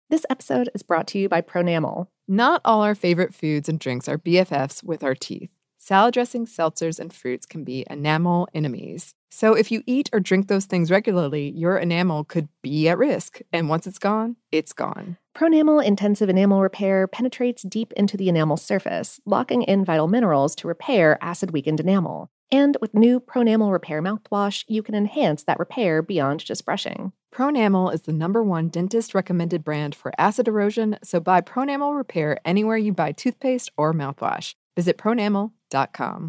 This episode is brought to you by Pronamel. Not all our favorite foods and drinks are BFFs with our teeth. Salad dressings, seltzers, and fruits can be enamel enemies. So if you eat or drink those things regularly, your enamel could be at risk. And once it's gone, it's gone. Pronamel Intensive Enamel Repair penetrates deep into the enamel surface, locking in vital minerals to repair acid-weakened enamel. And with new Pronamel Repair mouthwash, you can enhance that repair beyond just brushing. Pronamel is the #1 dentist-recommended brand for acid erosion, so buy Pronamel Repair anywhere you buy toothpaste or mouthwash. Visit pronamel.com.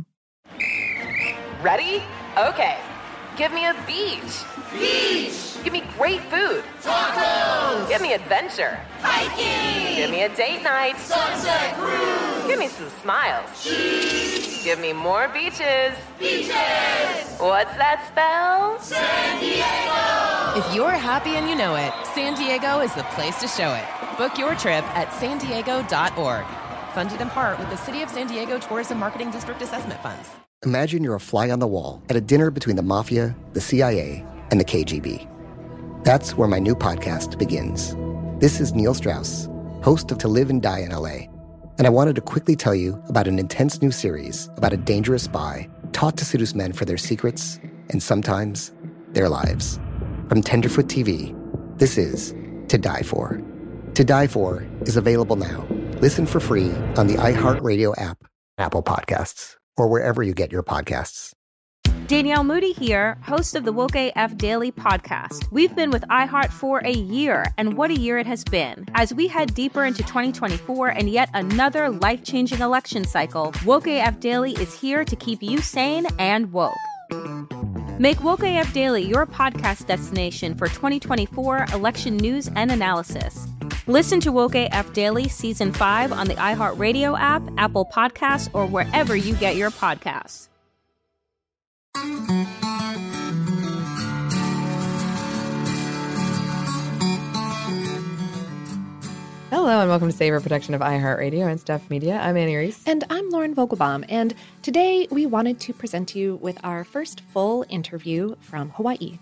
Ready? Okay. Give me a beach. Beach! Give me great food. Tacos! Give me adventure. Hiking! Give me a date night. Sunset cruise! Give me some smiles. Cheese! Give me more beaches. Beaches! What's that spell? San Diego! If you're happy and you know it, San Diego is the place to show it. Book your trip at sandiego.org. Funded in part with the City of San Diego Tourism Marketing District Assessment Funds. Imagine you're a fly on the wall at a dinner between the Mafia, the CIA, and the KGB. That's where my new podcast begins. This is Neil Strauss, host of To Live and Die in LA, and I wanted to quickly tell you about an intense new series about a dangerous spy taught to seduce men for their secrets and sometimes their lives. From Tenderfoot TV, this is To Die For. To Die For is available now. Listen for free on the iHeartRadio app, Apple Podcasts, or wherever you get your podcasts. Danielle Moody here, host of the Woke AF Daily podcast. We've been with iHeart for a year, and what a year it has been. As we head deeper into 2024 and yet another life-changing election cycle, Woke AF Daily is here to keep you sane and woke. Make Woke AF Daily your podcast destination for 2024 election news and analysis. Listen to Woke AF Daily Season 5 on the iHeartRadio app, Apple Podcasts, or wherever you get your podcasts. Hello and welcome to Saver Production of iHeartRadio and Stuff Media. I'm Annie Reese. And I'm Lauren Vogelbaum, and today we wanted to present you with our first full interview from Hawaii.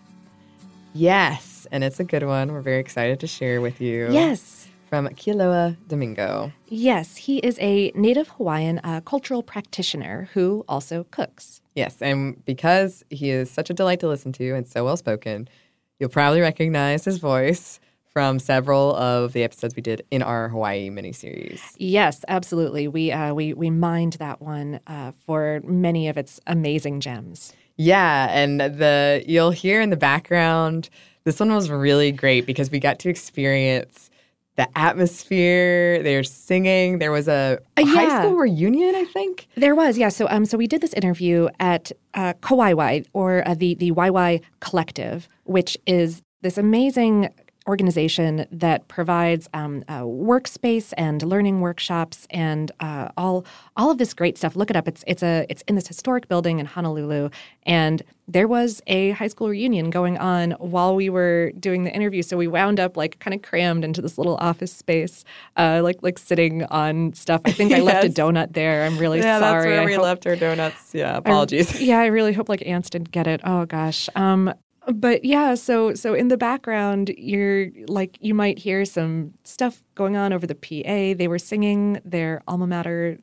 Yes, and it's a good one. We're very excited to share with you. Yes. From Kealoha Domingo. Yes, he is a native Hawaiian cultural practitioner who also cooks. Yes, and because he is such a delight to listen to and so well-spoken, you'll probably recognize his voice from several of the episodes we did in our Hawaii miniseries. Yes, absolutely. We mined that one for many of its amazing gems. Yeah, and you'll hear in the background, this one was really great because we got to experience the atmosphere. They're singing. There was a high school reunion, I think. There was, yeah. So we did this interview at Kawaiwai, or the YY Collective, which is this amazing organization that provides workspace and learning workshops and all of this great stuff. Look it up. It's in this historic building in Honolulu, and there was a high school reunion going on while we were doing the interview. So we wound up like kind of crammed into this little office space, like sitting on stuff. I think I left a donut there. I'm really sorry. Yeah, that's where we left our donuts. Yeah, apologies. I really hope like ants didn't get it. Oh gosh. But yeah, so in the background, you might hear some stuff going on over the PA. They were singing their alma mater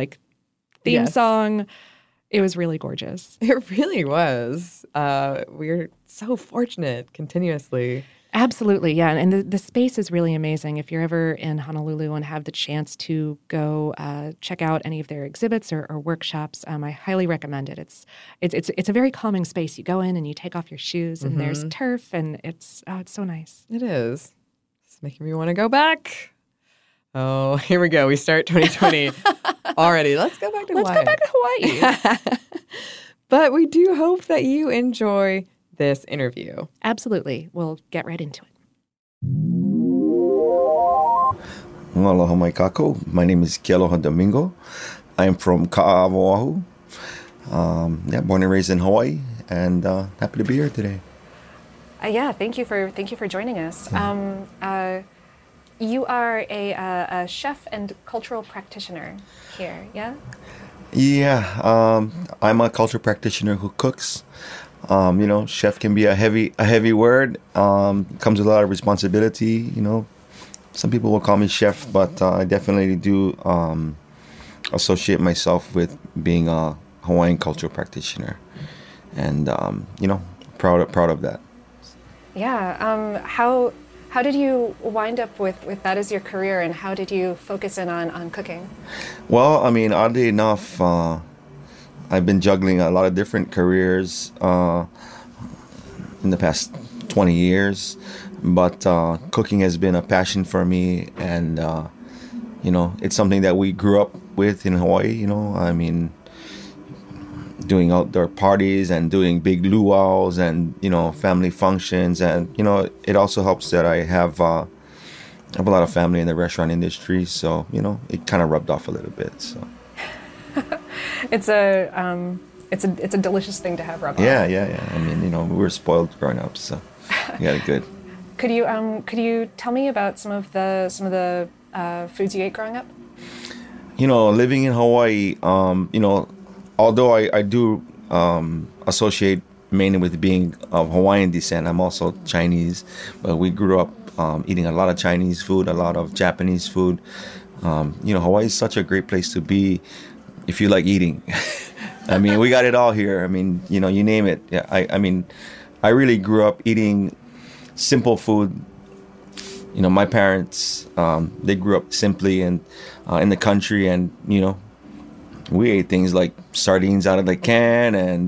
theme song. It was really gorgeous. It really was. We're so fortunate continuously. Absolutely, yeah. And the space is really amazing. If you're ever in Honolulu and have the chance to go check out any of their exhibits or workshops, I highly recommend it. It's a very calming space. You go in and you take off your shoes, and there's turf, and it's so nice. It is. It's making me want to go back. Oh, here we go. We start 2020 already. Let's go back to Hawaii. Let's go back to Hawaii. But we do hope that you enjoy this interview. Absolutely. We'll get right into it. Aloha mai kako. My name is Kealoha Domingo. I am from Ka'awa, Oahu. Born and raised in Hawaii, and happy to be here today. Thank you for joining us. You are a chef and cultural practitioner here, yeah? Yeah, I'm a cultural practitioner who cooks. Chef can be a heavy word. Comes with a lot of responsibility. some people will call me chef, but I definitely do associate myself with being a Hawaiian cultural practitioner, and proud of that. Yeah. How did you wind up with that as your career, and how did you focus in on cooking? Well, I mean, oddly enough, I've been juggling a lot of different careers in the past 20 years, but cooking has been a passion for me, and it's something that we grew up with in Hawaii. I mean, doing outdoor parties and doing big luau's and family functions, and it also helps that I have a lot of family in the restaurant industry, so it kind of rubbed off a little bit. So it's a delicious thing to have rub off. Yeah. I mean, we were spoiled growing up, so we got it good. Could you tell me about some of the foods you ate growing up? Living in Hawaii, although I do associate mainly with being of Hawaiian descent, I'm also Chinese, but we grew up eating a lot of Chinese food, a lot of Japanese food. Hawaii is such a great place to be if you like eating. I mean, we got it all here. I mean, you name it. Yeah, I mean, I really grew up eating simple food. My parents, they grew up simply and in the country, and we ate things like sardines out of the can and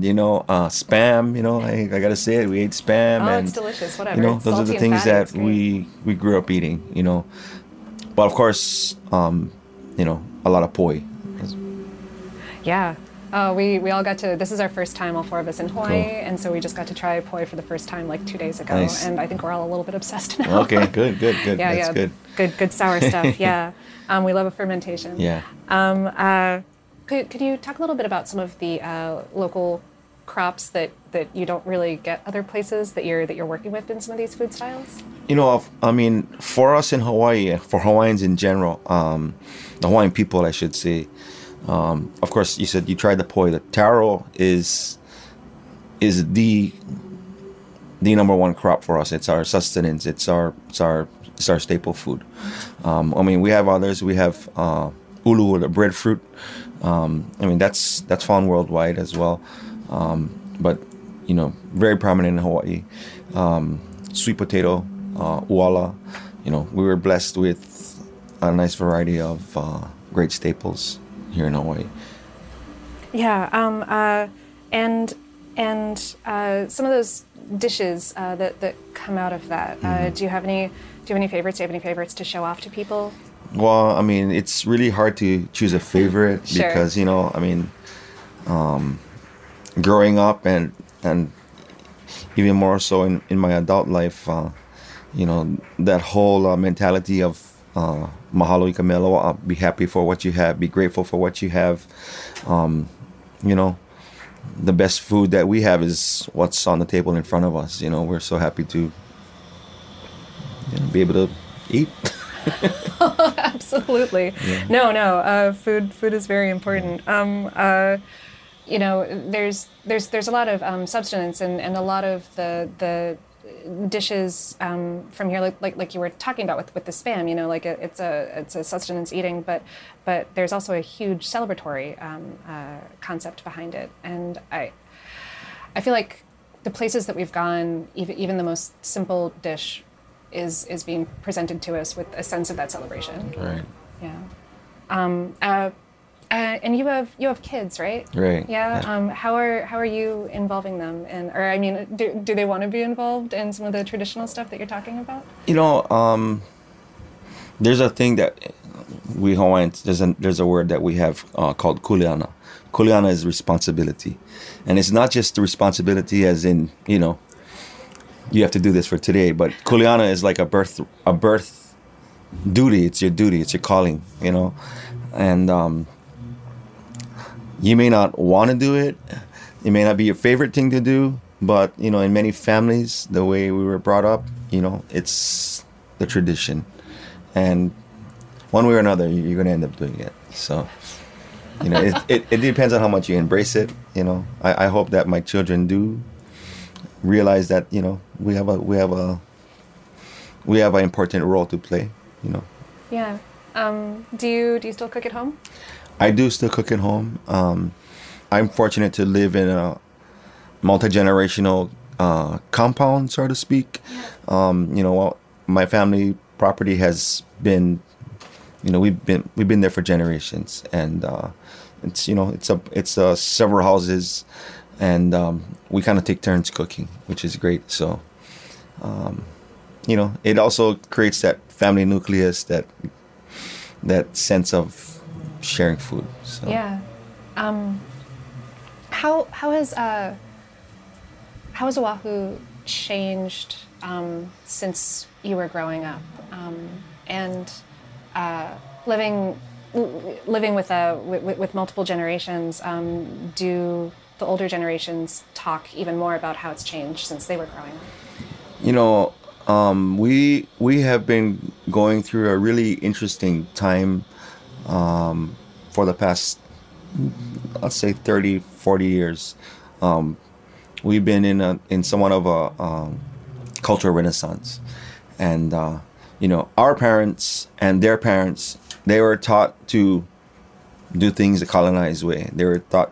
spam. I gotta say it, we ate spam. Oh, and it's delicious. Whatever. It's those are the salty things and that fatty. we grew up eating. But of course, a lot of poi. Yeah. Oh, we all got to. This is our first time, all four of us in Hawaii, Cool. and so we just got to try poi for the first time like 2 days ago, Nice. and I think we're all a little bit obsessed now. Okay, good. Yeah, That's good. Good sour stuff. Yeah. We love a fermentation. Yeah. Could you talk a little bit about some of the local crops that you don't really get other places that you're working with in some of these food styles? I mean, for us in Hawaii, for Hawaiians in general, the Hawaiian people, I should say. Of course, you said you tried the poi. The taro is the number one crop for us. It's our sustenance. It's our staple food. I mean, we have others. We have ulu, the breadfruit. I mean, that's found worldwide as well. But very prominent in Hawaii. Sweet potato, uala. We were blessed with a nice variety of great staples here in Hawaii. Yeah, and some of those dishes that come out of that. Do you have any favorites? Do you have any favorites to show off to people? Well, I mean, it's really hard to choose a favorite Sure. because I mean, growing up and even more so in my adult life, that whole mentality of mahalo ika mea, be happy for what you have, be grateful for what you have. The best food that we have is what's on the table in front of us. We're so happy to be able to eat. Absolutely. Yeah. No. Food is very important. There's a lot of substance and a lot of the dishes from here, like you were talking about with the spam. It's a sustenance eating, but there's also a huge celebratory concept behind it. And I feel like the places that we've gone, even the most simple dish is being presented to us with a sense of that celebration. Right. Yeah. And you have kids, right? Right. Yeah. How are you involving them? Or I mean, do they want to be involved in some of the traditional stuff that you're talking about? There's a thing that we Hawaiians, there's a word that we have called kuleana. Kuleana is responsibility, and it's not just the responsibility as in you have to do this for today, but kuleana is like a birth duty. It's your duty. It's your calling. And you may not want to do it. It may not be your favorite thing to do, but in many families, the way we were brought up, it's the tradition, and one way or another, you're going to end up doing it. So, it depends on how much you embrace it. I hope that my children do realize that we have an important role to play you know. Yeah. Do you still cook at home? I do still cook at home. I'm fortunate to live in a multi-generational compound, so to speak. My family property has been, we've been there for generations, and it's several houses, and we kind of take turns cooking, which is great. So, it also creates that family nucleus, that sense of sharing food. So. Yeah. How has Oahu changed since you were growing up, and living with multiple generations? Do the older generations talk even more about how it's changed since they were growing up? We have been going through a really interesting time for the past, let's say, 30, 40 years. We've been in somewhat of a cultural renaissance. And, our parents and their parents, they were taught to do things the colonized way. They were taught,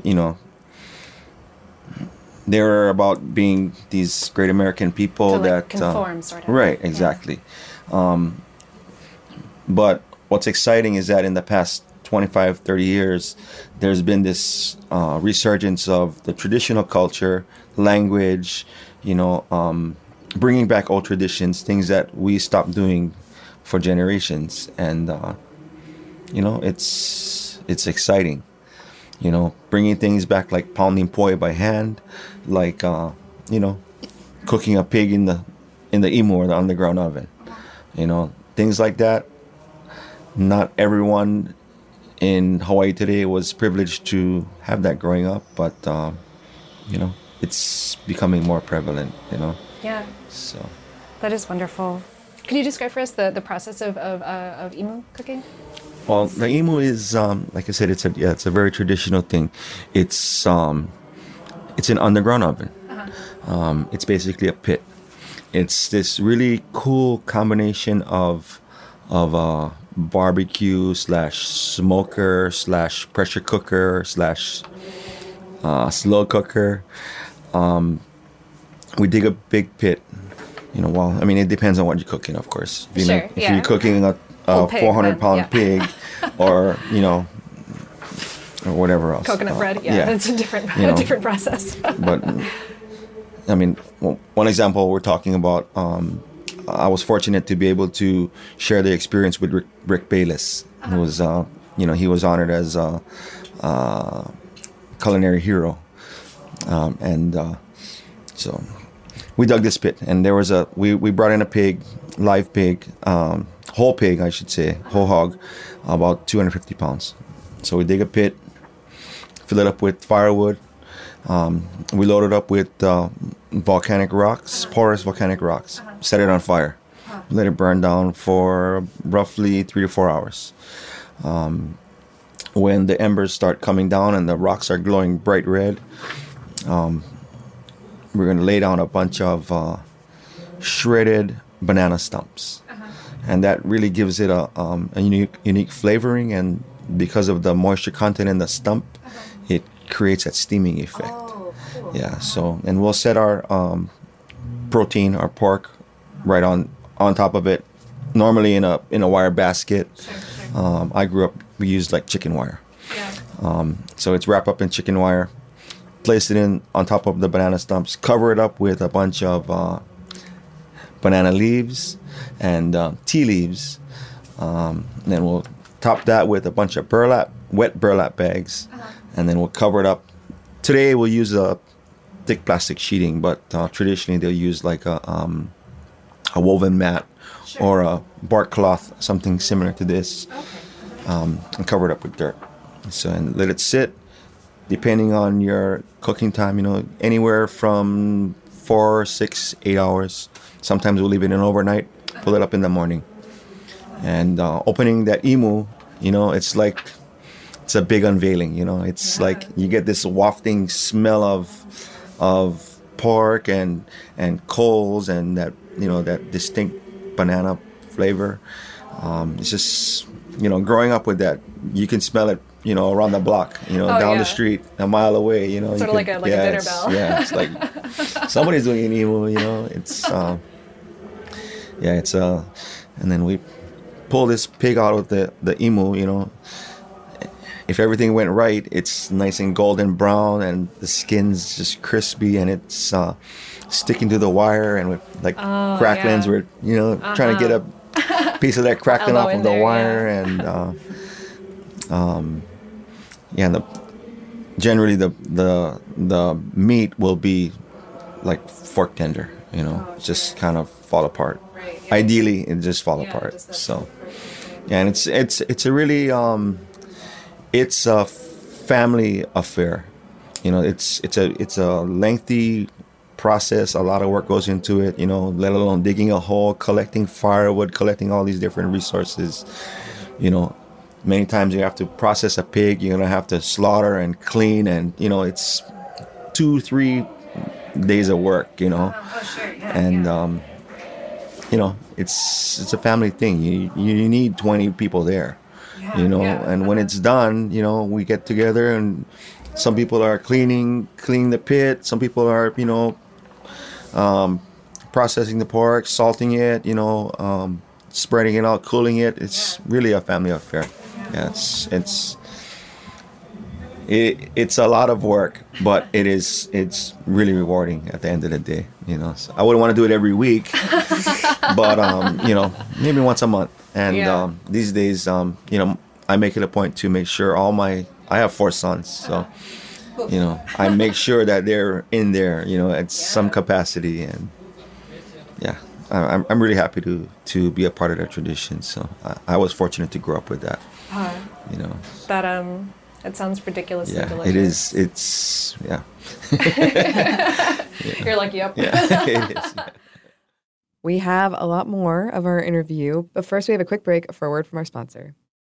they were about being these great American people that conform, sort of. Right, exactly. Yeah. But what's exciting is that in the past 25, 30 years, there's been this resurgence of the traditional culture, language, bringing back old traditions, things that we stopped doing for generations, and it's exciting. Bringing things back like pounding poi by hand, like cooking a pig in the imu or the underground oven, things like that. Not everyone in Hawaii today was privileged to have that growing up, but it's becoming more prevalent. Yeah. So that is wonderful. Could you describe for us the process of imu cooking? Well, the imu is, like I said, it's a very traditional thing. It's an underground oven. Uh-huh. It's basically a pit. It's this really cool combination of barbecue / smoker / pressure cooker / slow cooker. We dig a big pit. It depends on what you're cooking, of course. If you're cooking a 400-pound pig, or or whatever else. Coconut bread, it's a different process. But one example we're talking about. I was fortunate to be able to share the experience with Rick Bayless, who was, he was honored as a culinary hero, so we dug this pit, and there was we brought in a pig, live pig, whole pig, I should say, whole hog, about 250 pounds. So we dig a pit, fill it up with firewood. We load it up with volcanic rocks, porous volcanic rocks. Set it on fire. Let it burn down for roughly 3 to 4 hours. When the embers start coming down and the rocks are glowing bright red, we're going to lay down a bunch of shredded banana stumps. And that really gives it a unique flavoring, and because of the moisture content in the stump, it creates that steaming effect. Oh, cool. Yeah, so, and we'll set our protein, our pork, right on top of it, normally in a wire basket. Sure. I grew up, we used like chicken wire. Yeah. So it's wrapped up in chicken wire, place it on top of the banana stumps, cover it up with a bunch of banana leaves and tea leaves. And then we'll top that with a bunch of wet burlap bags, and then we'll cover it up. Today we'll use a thick plastic sheeting, but traditionally they'll use like a woven mat or a bark cloth, something similar to this, and cover it up with dirt. So, and let it sit, depending on your cooking time, anywhere from 4, 6, 8 hours. Sometimes we'll leave it in overnight, pull it up in the morning. And opening that imu, it's a big unveiling, It's like you get this wafting smell of pork and coals and that, that distinct banana flavor. It's just, growing up with that, you can smell it, around the block, down the street, a mile away, Sort of like a dinner bell. Yeah, it's like somebody's doing an emu, it's, it's, and then we pull this pig out of the emu, if everything went right, it's nice and golden brown and the skin's just crispy and it's sticking to the wire, and with cracklings, we're trying to get a piece of that crackling off of the wire, and generally the meat will be like fork tender, just kind of fall apart. Right, yeah. Ideally, it just fall apart. So, and it's a really it's a family affair. It's a lengthy process. A lot of work goes into it, let alone digging a hole, collecting firewood, collecting all these different resources. Many times you have to process a pig, you're going to have to slaughter and clean, and, it's 2-3 days of work, and, it's a family thing. You need 20 people there, and when it's done, we get together, and some people are cleaning the pit. Some people are, processing the pork, salting it, spreading it out, cooling it. It's really a family affair. Yeah, it's a lot of work, but it's really rewarding at the end of the day. So I wouldn't want to do it every week, but maybe once a month. And these days, I make it a point to make sure I have 4 sons, so I make sure that they're in there, at some capacity, and I'm really happy to be a part of that tradition. So I was fortunate to grow up with that. That it sounds ridiculously delicious. It is. It's You're like, yep. Yeah, it is. Yeah. We have a lot more of our interview, but first we have a quick break for a word from our sponsor.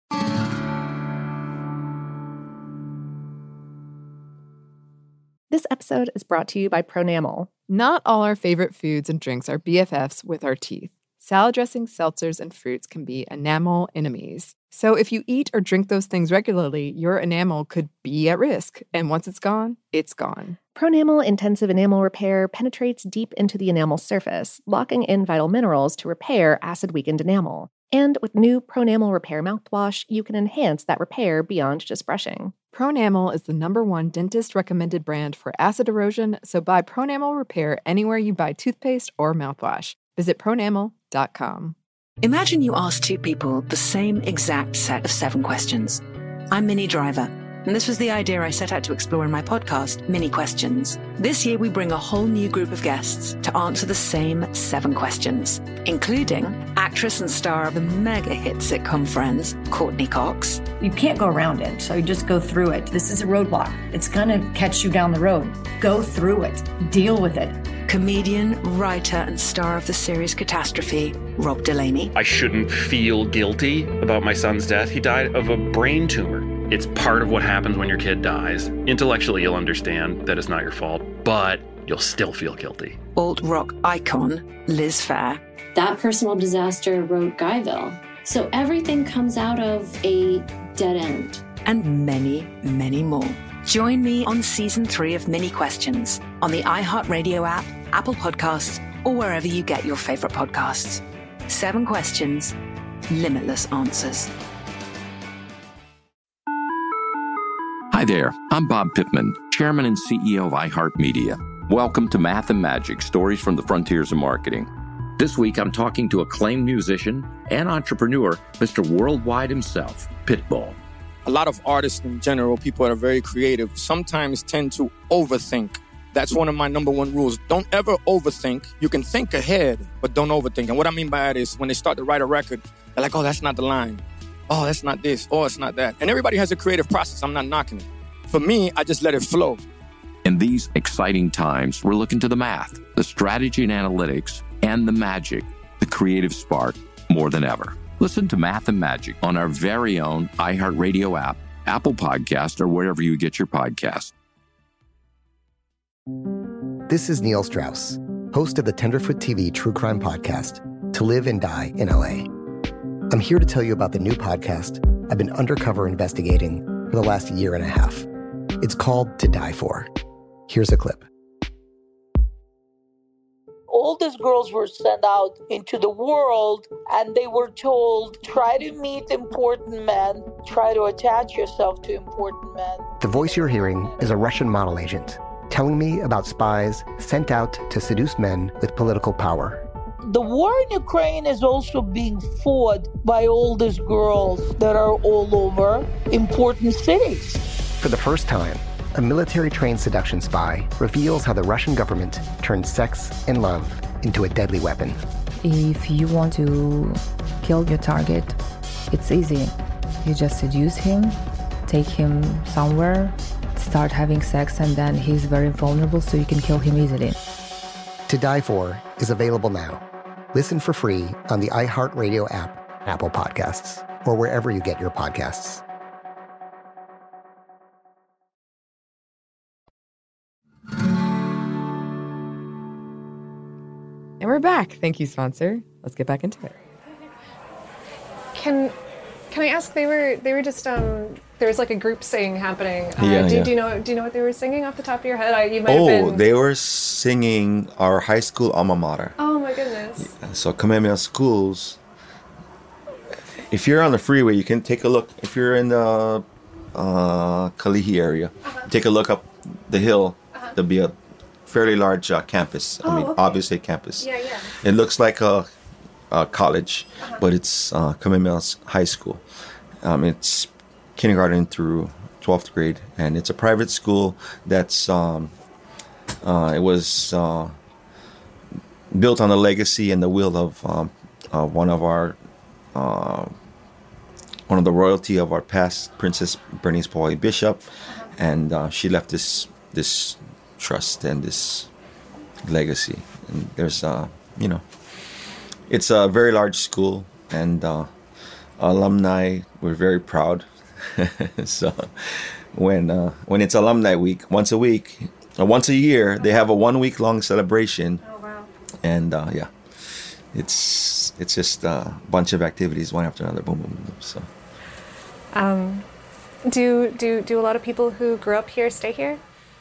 This episode is brought to you by Pronamel. Not all our favorite foods and drinks are BFFs with our teeth. Salad dressings, seltzers, and fruits can be enamel enemies. So if you eat or drink those things regularly, your enamel could be at risk. And once it's gone, it's gone. Pronamel Intensive Enamel Repair penetrates deep into the enamel surface, locking in vital minerals to repair acid-weakened enamel. And with new Pronamel Repair mouthwash, you can enhance that repair beyond just brushing. Pronamel is the #1 dentist-recommended brand for acid erosion, so buy Pronamel Repair anywhere you buy toothpaste or mouthwash. Visit pronamel.com. Imagine you ask 2 people the same exact set of 7 questions. I'm Minnie Driver, and this was the idea I set out to explore in my podcast, Mini Questions. This year, we bring a whole new group of guests to answer the same 7 questions, including actress and star of the mega-hit sitcom Friends, Courtney Cox. You can't go around it, so you just go through it. This is a roadblock. It's going to catch you down the road. Go through it. Deal with it. Comedian, writer, and star of the series Catastrophe, Rob Delaney. I shouldn't feel guilty about my son's death. He died of a brain tumor. It's part of what happens when your kid dies. Intellectually, you'll understand that it's not your fault, but you'll still feel guilty. Alt-rock icon, Liz Phair. That personal disaster wrote Guyville. So everything comes out of a dead end. And many, many more. Join me on Season 3 of Mini Questions on the iHeartRadio app, Apple Podcasts, or wherever you get your favorite podcasts. 7 questions, limitless answers. Hi there, I'm Bob Pittman, Chairman and CEO of iHeartMedia. Welcome to Math and Magic, Stories from the Frontiers of Marketing. This week, I'm talking to acclaimed musician and entrepreneur, Mr. Worldwide himself, Pitbull. A lot of artists in general, people that are very creative, sometimes tend to overthink. That's one of my #1 rules. Don't ever overthink. You can think ahead, but don't overthink. And what I mean by that is when they start to write a record, they're like, oh, that's not the line. Oh, that's not this. Oh, it's not that. And everybody has a creative process. I'm not knocking it. For me, I just let it flow. In these exciting times, we're looking to the math, the strategy and analytics, and the magic, the creative spark, more than ever. Listen to Math and Magic on our very own iHeartRadio app, Apple Podcast, or wherever you get your podcasts. This is Neil Strauss, host of the Tenderfoot TV true crime podcast, To Live and Die in L.A. I'm here to tell you about the new podcast I've been undercover investigating for the last year and a half. It's called To Die For. Here's a clip. All these girls were sent out into the world and they were told, try to meet important men, try to attach yourself to important men. The voice you're hearing is a Russian model agent telling me about spies sent out to seduce men with political power. The war in Ukraine is also being fought by all these girls that are all over important cities. For the first time, a military-trained seduction spy reveals how the Russian government turned sex and love into a deadly weapon. If you want to kill your target, it's easy. You just seduce him, take him somewhere, start having sex, and then he's very vulnerable, so you can kill him easily. To Die For is available now. Listen for free on the iHeartRadio app, Apple Podcasts, or wherever you get your podcasts. And we're back. Thank you, sponsor. Let's get back into it. Can I ask? They were just there was like a group sing happening. Do you know what they were singing off the top of your head? You might have been... They were singing our high school alma mater. Oh my goodness. Yeah, so Kamehameha Schools. If you're on the freeway, you can take a look. If you're in the Kalihi area, take a look up the hill. There'll be a fairly large campus. Obviously a campus. Yeah, yeah. It looks like a college, but it's Kamehameha High School. It's kindergarten through 12th grade, and it's a private school that's it was built on the legacy and the will of one of the royalty of our past, Princess Bernice Pauli Bishop, and she left this trust and this legacy. And there's it's a very large school, and alumni, we're very proud. So when it's alumni week, once a year, they have a 1 week long celebration. Oh wow! And it's just a bunch of activities, one after another, boom, boom, boom. So, do a lot of people who grew up here stay here?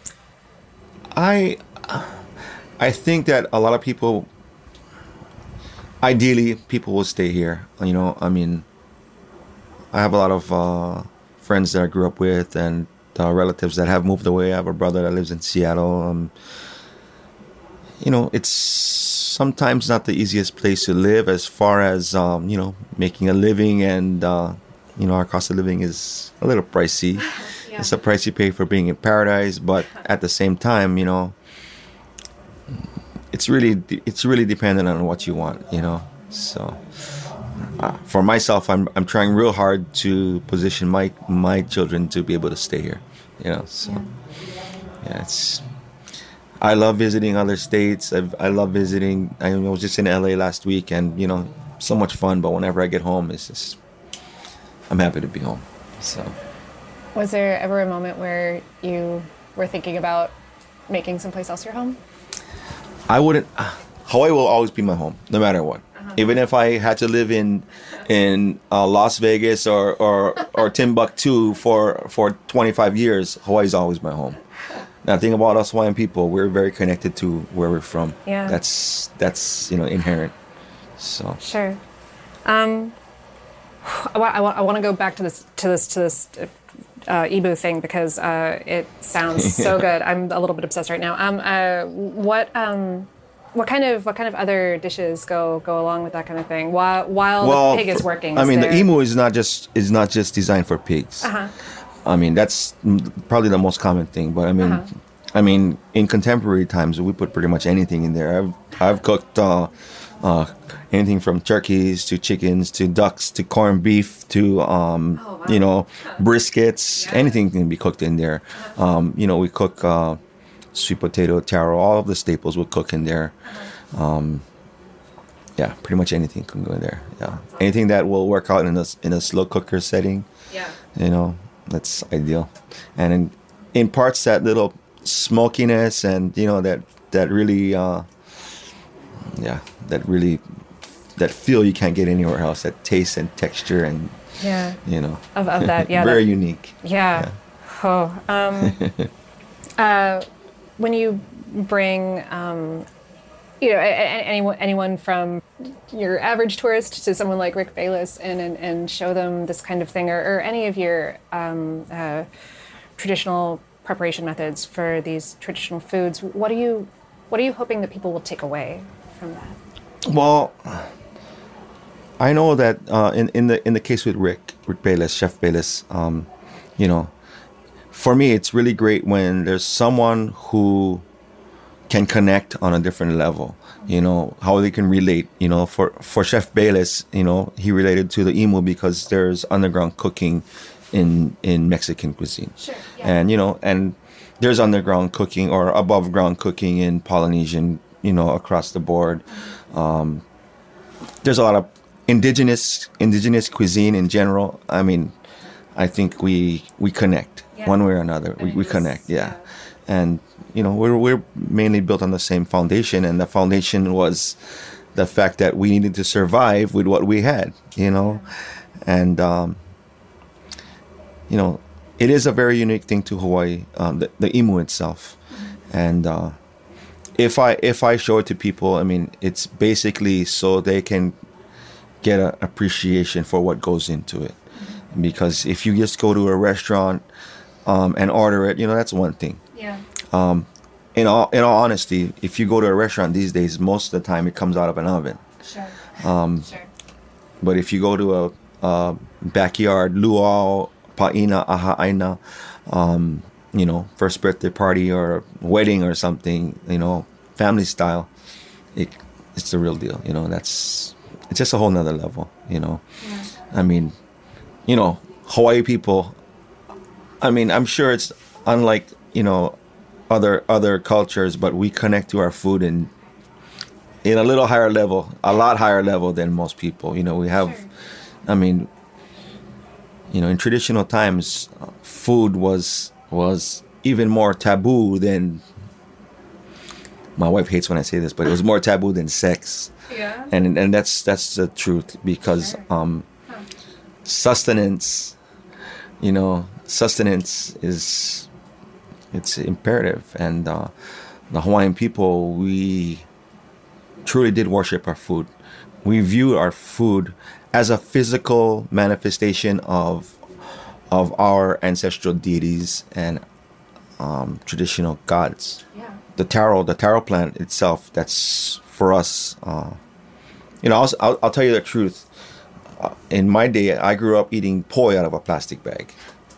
I think that a lot of people, ideally, people will stay here. You know, I mean, I have a lot of friends that I grew up with and relatives that have moved away. I have a brother that lives in Seattle. It's sometimes not the easiest place to live as far as, making a living, and, our cost of living is a little pricey. Yeah. It's a price you pay for being in paradise, but at the same time, it's really dependent on what you want, So for myself, I'm trying real hard to position my children to be able to stay here, So I love visiting other states. I love visiting. I was just in LA last week, and so much fun. But whenever I get home, I'm happy to be home. So. Was there ever a moment where you were thinking about making someplace else your home? I wouldn't. Hawaii will always be my home, no matter what. Even if I had to live in Las Vegas or Timbuktu for 25 years, Hawaii's always my home. Now, the thing about us Hawaiian people, we're very connected to where we're from. Yeah. That's inherent. So. Sure. I want to go back to this Ibu thing, because it sounds so good. I'm a little bit obsessed right now. What kind of other dishes go along with that kind of thing while the pig is working? The imu is not just designed for pigs. Uh-huh. That's probably the most common thing. But in contemporary times, we put pretty much anything in there. I've cooked anything from turkeys to chickens to ducks to corned beef to briskets. Yeah. Anything can be cooked in there. We cook sweet potato, taro, all of the staples we'll cook in there. Pretty much anything can go in there. Yeah, anything that will work out in a slow cooker setting. Yeah, that's ideal. And in parts, that little smokiness that that feel you can't get anywhere else. That taste and texture and of that very unique. Yeah. When you bring anyone from your average tourist to someone like Rick Bayless and show them this kind of thing, or any of your traditional preparation methods for these traditional foods, what are you hoping that people will take away from that? Well, I know that in the case with Rick Bayless, Chef Bayless, for me it's really great when there's someone who can connect on a different level, how they can relate. For Chef Bayless, he related to the Imu because there's underground cooking in Mexican cuisine. Sure, and and there's underground cooking or above ground cooking in Polynesian, across the board. There's a lot of indigenous cuisine in general. I mean, I think we connect one way or another. We connect, and we're mainly built on the same foundation, and the foundation was the fact that we needed to survive with what we had, and it is a very unique thing to Hawaii, the Imu itself, and if I show it to people, I mean, it's basically so they can get an appreciation for what goes into it, because if you just go to a restaurant and order it, that's one thing. Yeah. In all honesty, if you go to a restaurant these days, most of the time it comes out of an oven. Sure. Sure. But if you go to a backyard luau, pa'ina, aha'aina, first birthday party or wedding or something, family style, it's the real deal. It's just a whole nother level. Yeah. I mean, Hawaii people. I mean, I'm sure it's unlike other cultures, but we connect to our food in a little higher level, a lot higher level than most people. We have, sure. I mean, in traditional times, food was even more taboo than. My wife hates when I say this, but it was more taboo than sex. Yeah. And that's the truth, because sustenance, sustenance it's imperative, and the Hawaiian people, we truly did worship our food. We view our food as a physical manifestation of our ancestral deities and traditional gods. Yeah. The taro plant itself, that's for us. I'll tell you the truth. In my day, I grew up eating poi out of a plastic bag.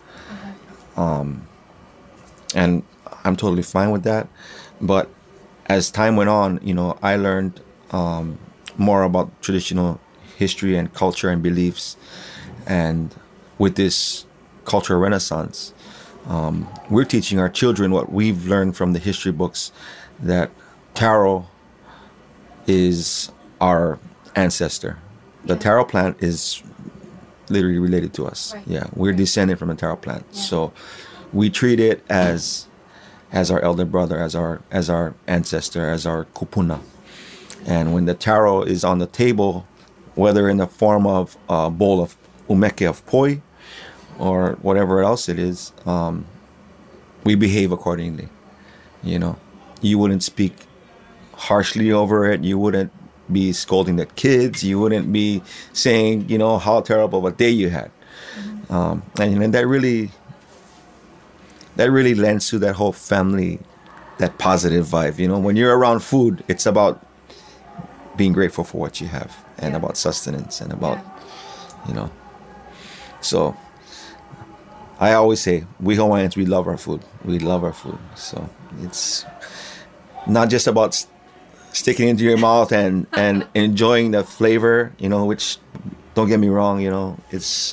And I'm totally fine with that. But as time went on, I learned more about traditional history and culture and beliefs. And with this cultural renaissance, we're teaching our children what we've learned from the history books, that taro is our ancestor. The taro plant is literally related to us. Right. Yeah, we're descended from the taro plant. Yeah. So we treat it as our elder brother, as our ancestor, as our kupuna. And when the taro is on the table, whether in the form of a bowl of umeke of poi or whatever else it is, we behave accordingly. You wouldn't speak harshly over it. You wouldn't be scolding the kids. You wouldn't be saying, how terrible of a day you had. And that really lends to that whole family, that positive vibe. When you're around food, it's about being grateful for what you have, and about sustenance, and about, So I always say, we Hawaiians, we love our food. We love our food. So it's not just about sticking it into your mouth and enjoying the flavor, which, don't get me wrong, it's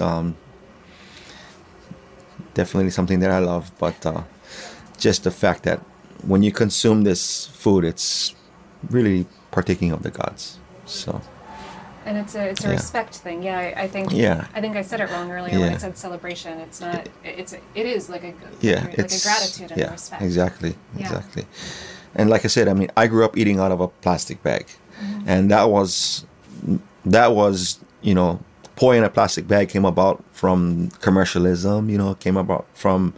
definitely something that I love. But just the fact that when you consume this food, it's really partaking of the gods. So. And it's a respect thing. Yeah, I think I said it wrong earlier when I said celebration. It's not. It is like a gratitude and a respect. Exactly. And like I said, I mean, I grew up eating out of a plastic bag, and that was that was, poi in a plastic bag came about from commercialism, came about from,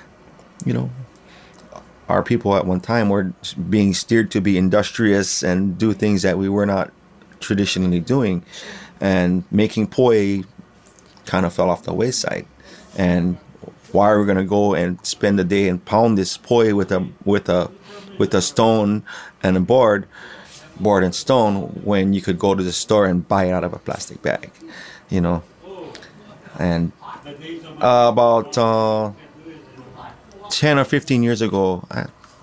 our people at one time were being steered to be industrious and do things that we were not traditionally doing. And making poi kind of fell off the wayside. And why are we going to go and spend the day and pound this poi with a stone and a board and stone when you could go to the store and buy it out of a plastic bag, And about 10 or 15 years ago, I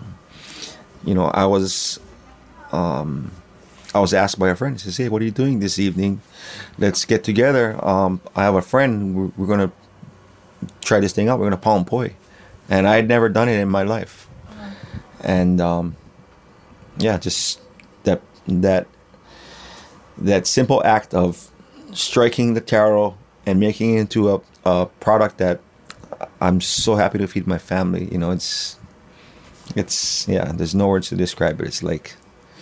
was asked by a friend. He says, "Hey, what are you doing this evening? Let's get together. I have a friend. We're going to try this thing out. We're going to pound poi." And I had never done it in my life. And just that simple act of striking the taro and making it into a product that I'm so happy to feed my family. It's there's no words to describe it. It's like,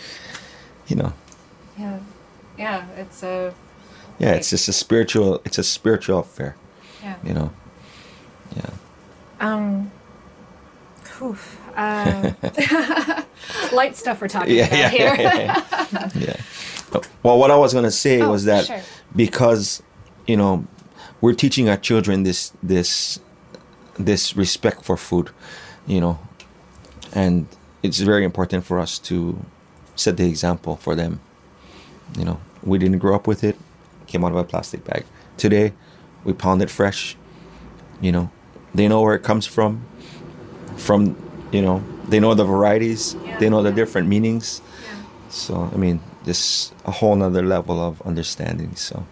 it's just a spiritual affair. Light stuff we're talking about here. Yeah. Well, what I was going to say was that because, we're teaching our children this respect for food, and it's very important for us to set the example for them. We didn't grow up with it, came out of a plastic bag. Today, we pound it fresh. They know where it comes from, they know the varieties, they know the different meanings. So, just a whole nother level of understanding. So,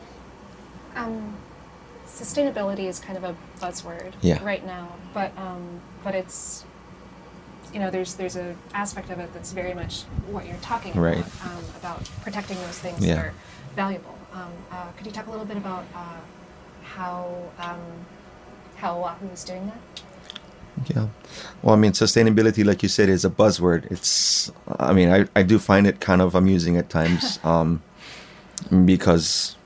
sustainability is kind of a buzzword right now, but it's, there's an aspect of it that's very much what you're talking about protecting those things that are valuable. Could you talk a little bit about how Oahu is doing that? Yeah. Well, sustainability, like you said, is a buzzword. It's, I do find it kind of amusing at times, because,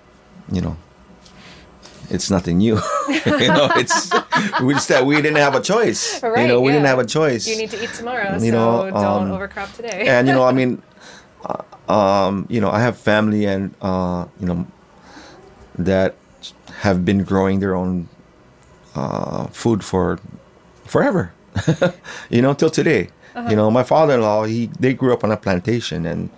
it's nothing new. It's we didn't have a choice. Right, we didn't have a choice. You need to eat tomorrow, so don't overcrop today. And I have family and that have been growing their own food for forever, till today. My father-in-law, they grew up on a plantation, and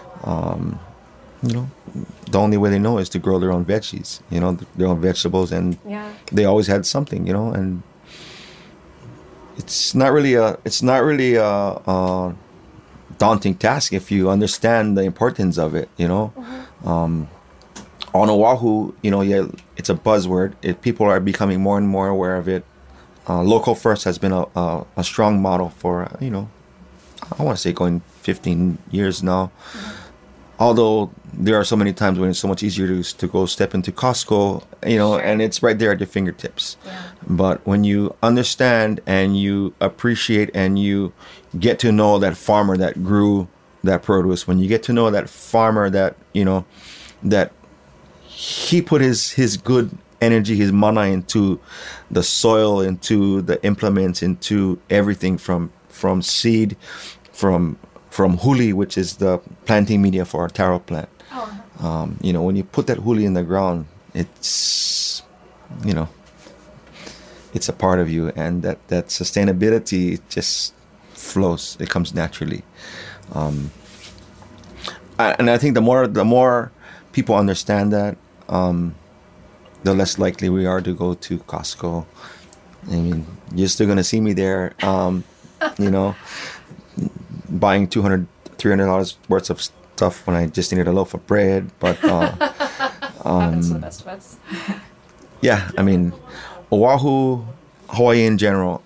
the only way they know is to grow their own veggies, their own vegetables, and they always had something, and it's not really a daunting task if you understand the importance of it. On Oahu, it's a buzzword. People are becoming more and more aware of it. Local first has been a strong model for, I want to say going 15 years now. Although there are so many times when it's so much easier to go step into Costco, and it's right there at your fingertips. Yeah. But when you understand and you appreciate and you get to know that farmer that grew that produce, when you get to know that farmer that, that he put his good energy, his mana into the soil, into the implements, into everything from seed, from huli, which is the planting media for our taro plant. When you put that huli in the ground, it's, it's a part of you, and that sustainability just flows. It comes naturally. And I think the more people understand that, the less likely we are to go to Costco. You're still going to see me there, buying $200, $300 worth of stuff when I just needed a loaf of bread. But happens to the best of us. Yeah, Oahu, Hawaii in general,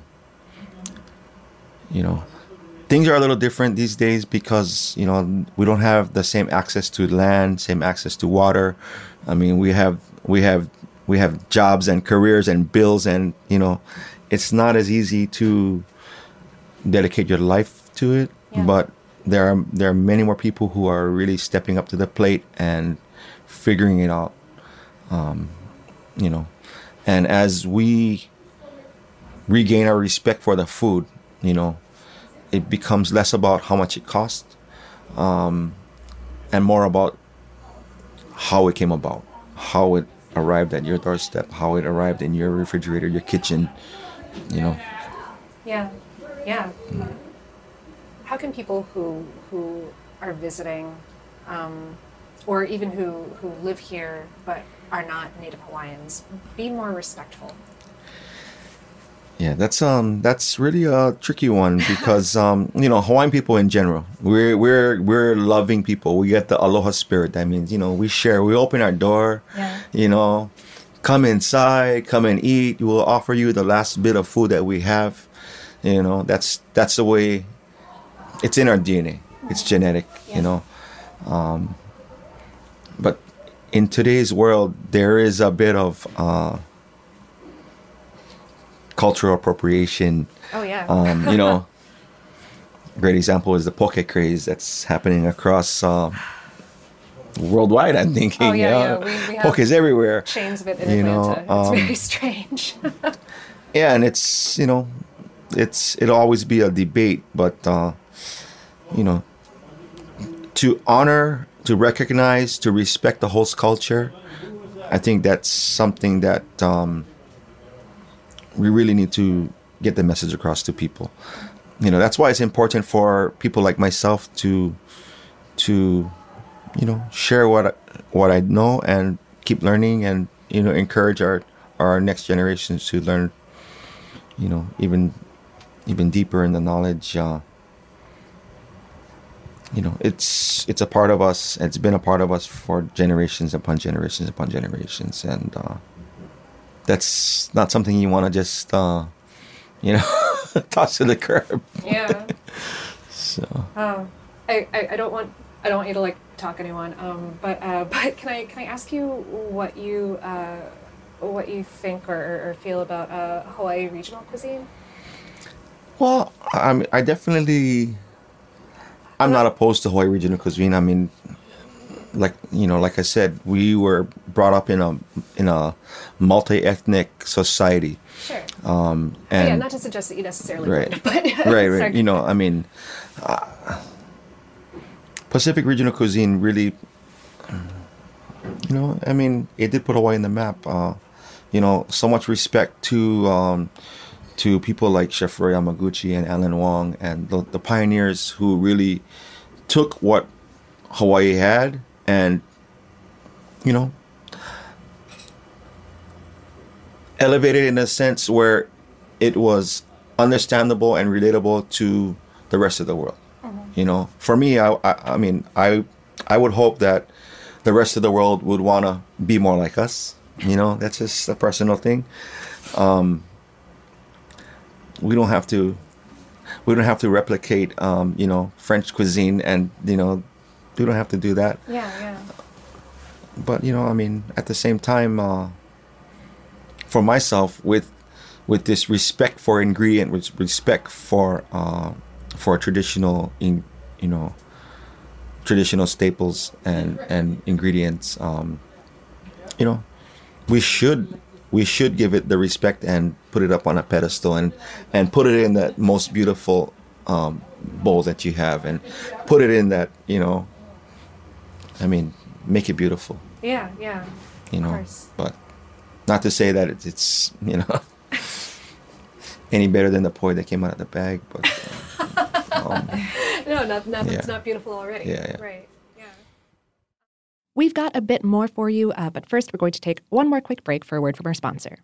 things are a little different these days because, we don't have the same access to land, same access to water. We have jobs and careers and bills, and, it's not as easy to dedicate your life to it. Yeah. But there are many more people who are really stepping up to the plate and figuring it out. You know, and as we regain our respect for the food, you know, it becomes less about how much it costs, and more about how it came about, how it arrived at your doorstep, how it arrived in your refrigerator, your kitchen, you know. Yeah. How can people who are visiting, or even who live here but are not Native Hawaiians, be more respectful? Yeah, that's really a tricky one because you know, Hawaiian people in general, we're loving people. We get the aloha spirit. That means, you know, we share. We open our door. Yeah. You know, come inside, come and eat. We'll offer you the last bit of food that we have. You know, that's the way. It's in our DNA. It's genetic. Yeah. You know, but in today's world, there is a bit of cultural appropriation. Oh yeah. You know, great example is the poke craze that's happening across worldwide. I'm thinking. Oh yeah. We have poke is everywhere. Chains of it in Atlanta. It's very strange. Yeah, and it's, you know, it'll always be a debate, but you know, to honor, to recognize, to respect the host culture, I think that's something that we really need to get the message across to people. You know, that's why it's important for people like myself to you know, share what I know and keep learning, and, you know, encourage our next generations to learn, you know, even deeper in the knowledge. You know, it's a part of us. It's been a part of us for generations upon generations upon generations, and that's not something you want to just you know, toss to the curb. Yeah. So. I don't want you to like talk anyone. But can I ask you what you think or feel about Hawaii regional cuisine? Well, I definitely. I'm not opposed to Hawaii regional cuisine. I mean, like, you know, like I said, we were brought up in a multi-ethnic society. Sure. And yeah, not to suggest that you necessarily would, but right. You know, I mean, Pacific regional cuisine really, you know, I mean, it did put Hawaii in the map. You know, so much respect to people like Chef Roy Yamaguchi and Alan Wong and the pioneers who really took what Hawaii had and, you know, elevated in a sense where it was understandable and relatable to the rest of the world. Mm-hmm. You know, for me, I mean, I would hope that the rest of the world would want to be more like us. You know, that's just a personal thing. We don't have to replicate, you know, French cuisine, and, you know, we don't have to do that. Yeah. But, you know, I mean, at the same time, for myself, with this respect for ingredient, with respect for traditional, traditional staples and ingredients, you know, we should give it the respect and put it up on a pedestal and put it in that most beautiful bowl that you have, and put it in that, you know, I mean, make it beautiful. Yeah. You know, of course. But not to say that it's you know, any better than the poi that came out of the bag, but no, nothing's yeah. not beautiful already. Yeah. Right. Yeah. We've got a bit more for you, but first we're going to take one more quick break for a word from our sponsor.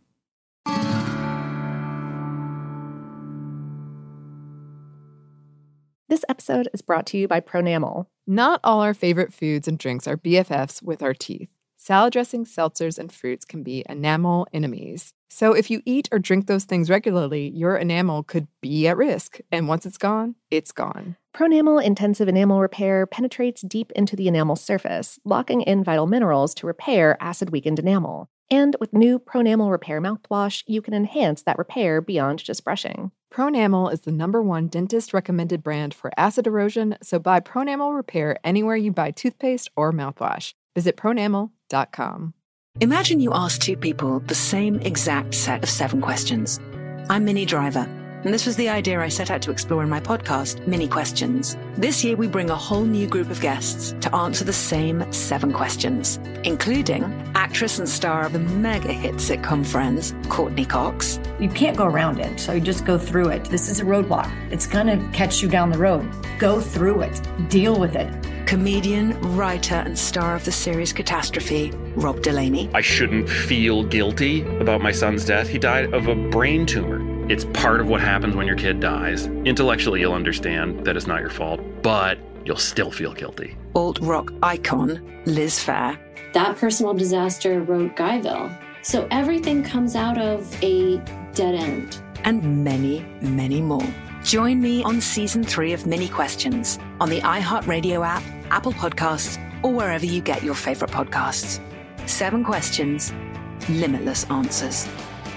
This episode is brought to you by Pronamel. Not all our favorite foods and drinks are BFFs with our teeth. Salad dressings, seltzers, and fruits can be enamel enemies. So if you eat or drink those things regularly, your enamel could be at risk. And once it's gone, it's gone. Pronamel Intensive Enamel Repair penetrates deep into the enamel surface, locking in vital minerals to repair acid-weakened enamel. And with new Pronamel Repair mouthwash, you can enhance that repair beyond just brushing. Pronamel is the #1 dentist-recommended brand for acid erosion, so buy Pronamel Repair anywhere you buy toothpaste or mouthwash. Visit pronamel.com. Imagine you ask two people the same exact set of 7 questions. I'm Minnie Driver, and this was the idea I set out to explore in my podcast, Mini Questions. This year, we bring a whole new group of guests to answer the same 7 questions, including actress and star of the mega-hit sitcom Friends, Courtney Cox. You can't go around it, so you just go through it. This is a roadblock. It's going to catch you down the road. Go through it. Deal with it. Comedian, writer, and star of the series Catastrophe, Rob Delaney. I shouldn't feel guilty about my son's death. He died of a brain tumor. It's part of what happens when your kid dies. Intellectually, you'll understand that it's not your fault, but you'll still feel guilty. Alt-rock icon, Liz Phair. That personal disaster wrote Guyville. So everything comes out of a dead end. And many, many more. Join me on Season 3 of Mini Questions on the iHeartRadio app, Apple Podcasts, or wherever you get your favorite podcasts. 7 questions, limitless answers.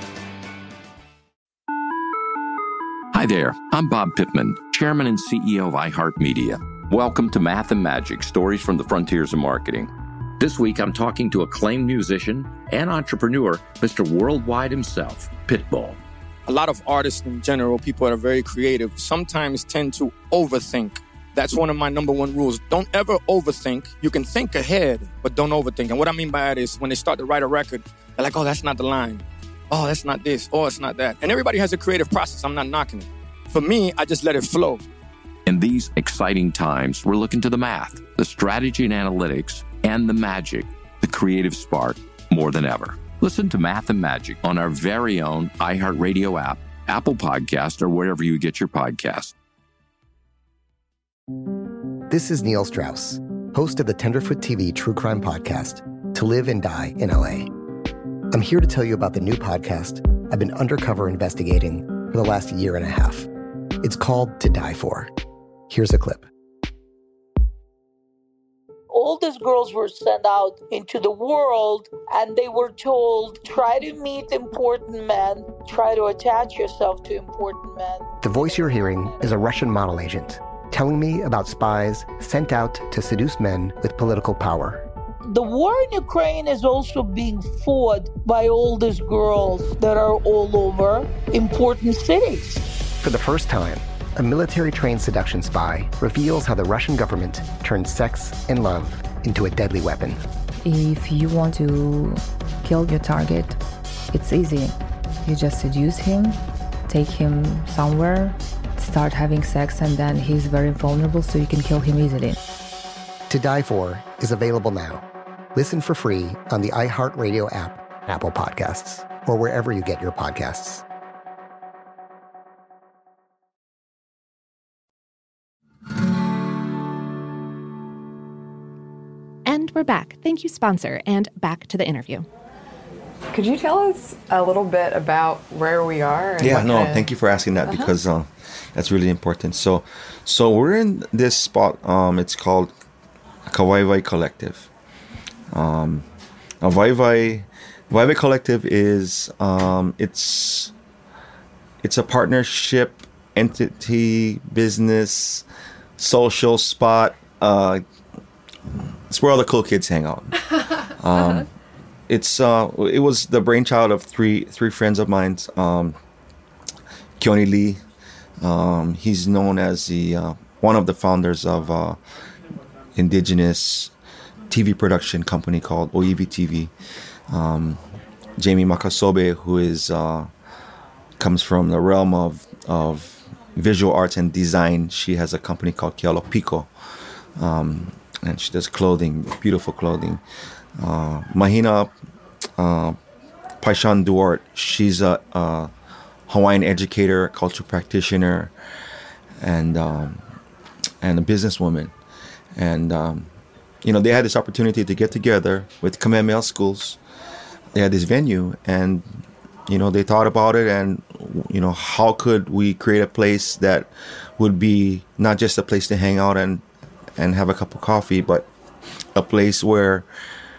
Hi there, I'm Bob Pittman, Chairman and CEO of iHeartMedia. Welcome to Math and Magic, Stories from the Frontiers of Marketing. This week, I'm talking to acclaimed musician and entrepreneur, Mr. Worldwide himself, Pitbull. A lot of artists in general, people that are very creative, sometimes tend to overthink. That's one of my #1 rules. Don't ever overthink. You can think ahead, but don't overthink. And what I mean by that is when they start to write a record, they're like, oh, that's not the line. Oh, that's not this. Oh, it's not that. And everybody has a creative process. I'm not knocking it. For me, I just let it flow. In these exciting times, we're looking to the math, the strategy and analytics, and the magic, the creative spark, more than ever. Listen to Math and Magic on our very own iHeartRadio app, Apple Podcast, or wherever you get your podcasts. This is Neil Strauss, host of the Tenderfoot TV true crime podcast, To Live and Die in LA. I'm here to tell you about the new podcast I've been undercover investigating for the last 1.5 years. It's called To Die For. Here's a clip. All these girls were sent out into the world and they were told, try to meet important men, try to attach yourself to important men. The voice you're hearing is a Russian model agent telling me about spies sent out to seduce men with political power. The war in Ukraine is also being fought by all these girls that are all over important cities. For the first time, a military-trained seduction spy reveals how the Russian government turned sex and love into a deadly weapon. If you want to kill your target, it's easy. You just seduce him, take him somewhere, start having sex, and then he's very vulnerable, so you can kill him easily. To Die For is available now. Listen for free on the iHeartRadio app, Apple Podcasts, or wherever you get your podcasts. And we're back. Thank you, sponsor, and back to the interview. Could you tell us a little bit about where we are? And thank you for asking that because that's really important. So we're in this spot. It's called Kawaiwai Collective. A Waiwai Collective is it's a partnership, entity, business, social spot. It's where all the cool kids hang out. It was the brainchild of three friends of mine. Keone Lee, he's known as the one of the founders of indigenous TV production company called Oiwi TV. Jamie Makasobe, who is comes from the realm of visual arts and design. She has a company called Kealo Pico, and she does clothing, beautiful clothing. Mahina Paishan Duarte, she's a Hawaiian educator, cultural practitioner, and a businesswoman. And they had this opportunity to get together with Kamehameha Schools. They had this venue, and they thought about it, and how could we create a place that would be not just a place to hang out and have a cup of coffee, but a place where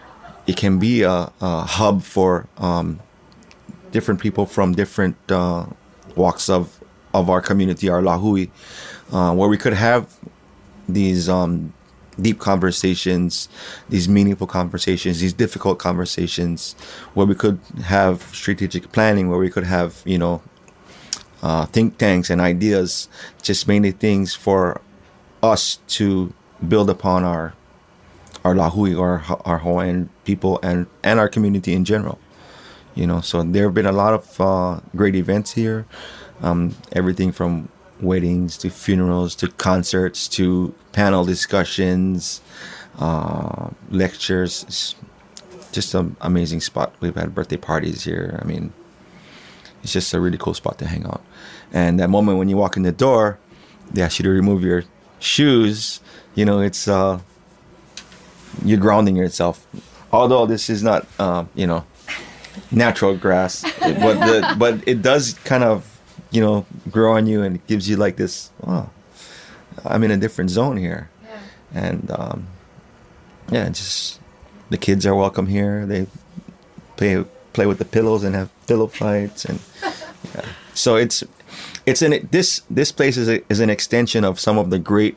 it can be a hub for different people from different walks of our community, our Lahui, where we could have these deep conversations, these meaningful conversations, these difficult conversations, where we could have strategic planning, where we could have, you know, think tanks and ideas, just mainly things for us to build upon our Lahui, our Hawaiian people, and our community in general. You know, so there have been a lot of great events here, everything from weddings to funerals to concerts to panel discussions, lectures. It's just an amazing spot. We've had birthday parties here. I mean, it's just a really cool spot to hang out. And that moment when you walk in the door, they ask you to remove your shoes. You know, it's you're grounding yourself. Although this is not, you know, natural grass, but it does kind of, you know, grow on you, and it gives you like this, oh, I'm in a different zone here. Yeah. And yeah, just the kids are welcome here. They play with the pillows and have pillow fights, and yeah. So this place is an extension of some of the great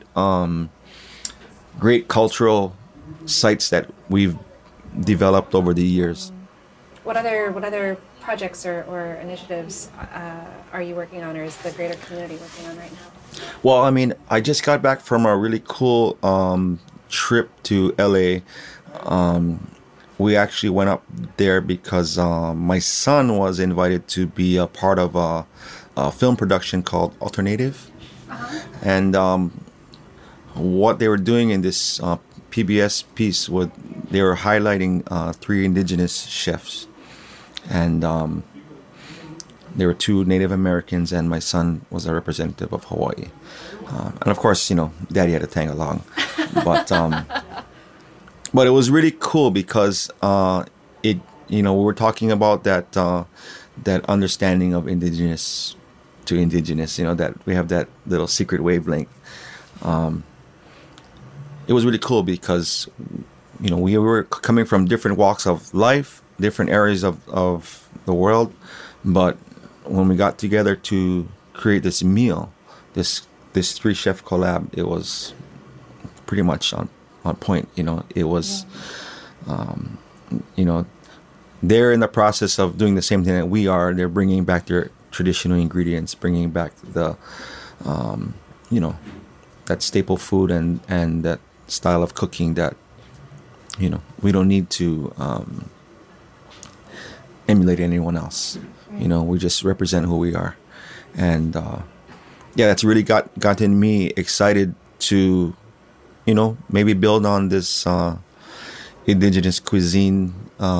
cultural sites that we've developed over the years. What other projects or initiatives are you working on, or is the greater community working on right now? Well, I mean, I just got back from a really cool trip to LA. We actually went up there because my son was invited to be a part of a film production called Alternative. Uh-huh. And what they were doing in this PBS piece, they were highlighting 3 indigenous chefs. And there were 2 Native Americans, and my son was a representative of Hawaii. And of course, you know, Daddy had to tag along. But it was really cool because we were talking about that understanding of indigenous to indigenous, you know, that we have that little secret wavelength. It was really cool because, you know, we were coming from different walks of life, different areas of the world, but when we got together to create this meal, this 3-chef collab, it was pretty much on point. You know, it was, you know, they're in the process of doing the same thing that we are. They're bringing back their traditional ingredients, bringing back the, you know, that staple food and that style of cooking that, you know, we don't need to emulate anyone else. You know, we just represent who we are. And yeah, that's really gotten me excited to, you know, maybe build on this indigenous cuisine,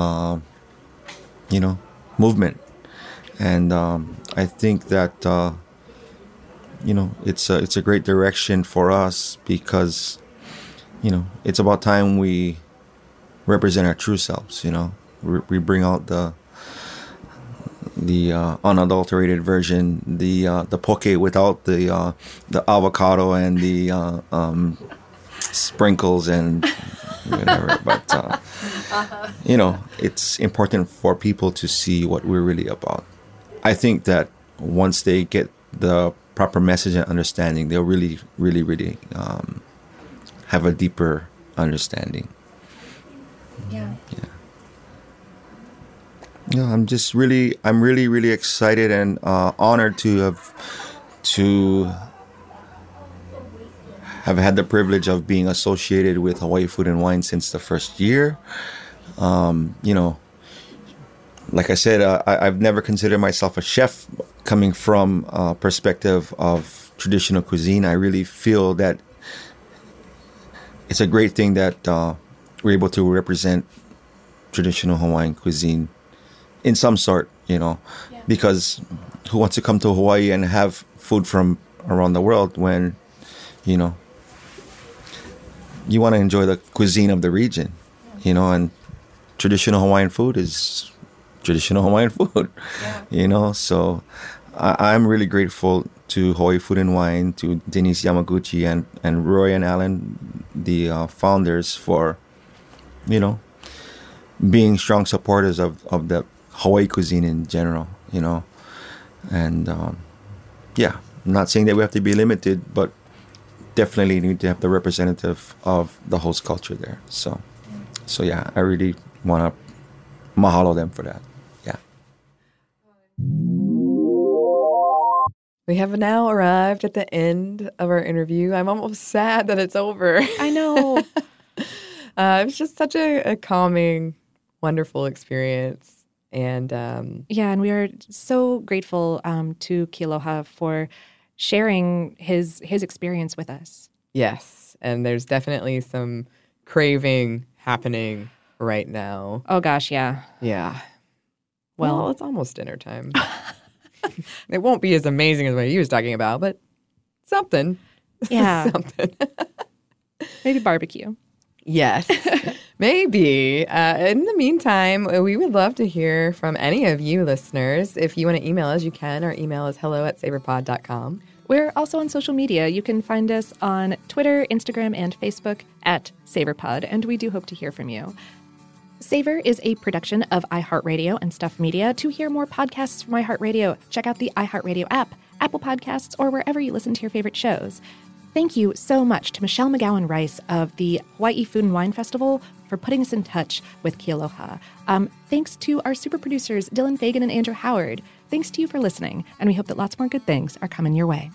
you know, movement. And I think that, you know, it's a great direction for us because, you know, it's about time we represent our true selves, you know. We bring out the unadulterated version, the poke without the avocado and the sprinkles and whatever. But you know, it's important for people to see what we're really about. I think that once they get the proper message and understanding, they'll really, really, really have a deeper understanding. Yeah. Yeah. Yeah, I'm really, really excited and honored to have had the privilege of being associated with Hawaii Food and Wine since the first year. You know, like I said, I've never considered myself a chef coming from a perspective of traditional cuisine. I really feel that it's a great thing that we're able to represent traditional Hawaiian cuisine in some sort, you know, yeah. Because who wants to come to Hawaii and have food from around the world when, you know, you want to enjoy the cuisine of the region, you know, and traditional Hawaiian food is traditional Hawaiian food, yeah. You know, so I'm really grateful to Hawaii Food and Wine, to Denise Yamaguchi and Roy and Alan, the founders, for, you know, being strong supporters of the Hawaii cuisine in general, And I'm not saying that we have to be limited, but definitely need to have the representative of the host culture there. So yeah, I really want to mahalo them for that. Yeah. We have now arrived at the end of our interview. I'm almost sad that it's over. I know. It was just such a calming, wonderful experience. And and we are so grateful to Kealoha for sharing his experience with us. Yes, and there's definitely some craving happening right now. Oh gosh, yeah. Yeah. Well, it's almost dinner time. It won't be as amazing as what he was talking about, but something. Yeah. Something. Maybe barbecue. Yes, maybe. In the meantime, we would love to hear from any of you listeners. If you want to email us, you can. Our email is hello@savorpod.com. We're also on social media. You can find us on Twitter, Instagram, and Facebook @SavorPod, and we do hope to hear from you. Savor is a production of iHeartRadio and Stuff Media. To hear more podcasts from iHeartRadio, check out the iHeartRadio app, Apple Podcasts, or wherever you listen to your favorite shows. Thank you so much to Michelle McGowan Rice of the Hawaii Food and Wine Festival for putting us in touch with Kealoha. Thanks to our super producers, Dylan Fagan and Andrew Howard. Thanks to you for listening, and we hope that lots more good things are coming your way.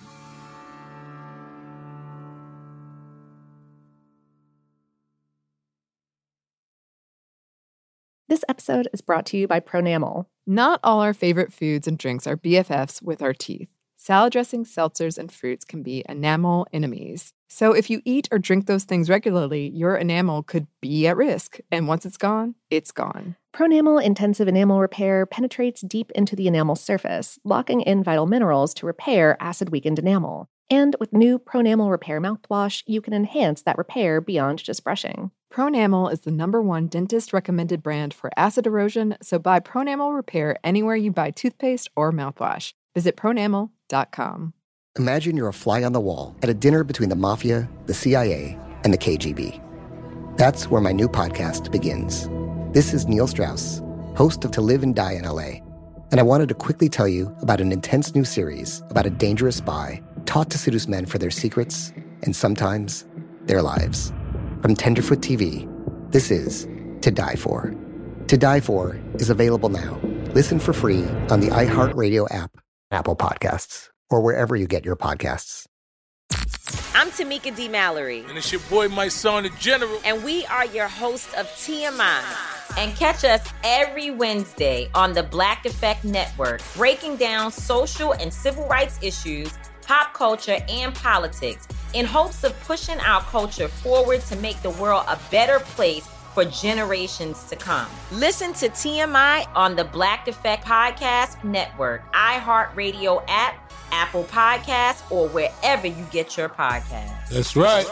This episode is brought to you by Pronamel. Not all our favorite foods and drinks are BFFs with our teeth. Salad dressings, seltzers, and fruits can be enamel enemies. So if you eat or drink those things regularly, your enamel could be at risk. And once it's gone, it's gone. Pronamel Intensive Enamel Repair penetrates deep into the enamel surface, locking in vital minerals to repair acid-weakened enamel. And with new Pronamel Repair mouthwash, you can enhance that repair beyond just brushing. Pronamel is the #1 dentist-recommended brand for acid erosion, so buy Pronamel Repair anywhere you buy toothpaste or mouthwash. Visit pronamel.com. Imagine you're a fly on the wall at a dinner between the mafia, the CIA, and the KGB. That's where my new podcast begins. This is Neil Strauss, host of To Live and Die in LA, and I wanted to quickly tell you about an intense new series about a dangerous spy taught to seduce men for their secrets and sometimes their lives. From Tenderfoot TV, this is To Die For. To Die For is available now. Listen for free on the iHeartRadio app, Apple Podcasts, or wherever you get your podcasts. I'm Tamika D. Mallory. And it's your boy, my son, the General. And we are your hosts of TMI. And catch us every Wednesday on the Black Effect Network, breaking down social and civil rights issues, pop culture, and politics in hopes of pushing our culture forward to make the world a better place for generations to come. Listen to TMI on the Black Effect Podcast Network, iHeartRadio app, Apple Podcasts, or wherever you get your podcasts. That's right.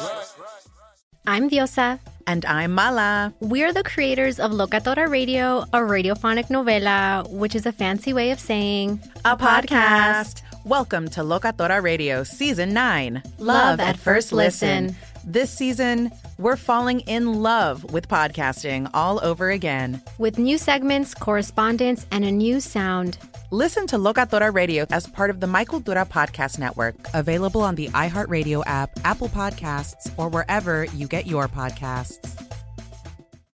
I'm Diosa. And I'm Mala. We're the creators of Locatora Radio, a radiophonic novela, which is a fancy way of saying a podcast. Welcome to Locatora Radio Season 9. Love at First Listen. This season, we're falling in love with podcasting all over again. With new segments, correspondence, and a new sound. Listen to Locatora Radio as part of the Michael Dura Podcast Network. Available on the iHeartRadio app, Apple Podcasts, or wherever you get your podcasts.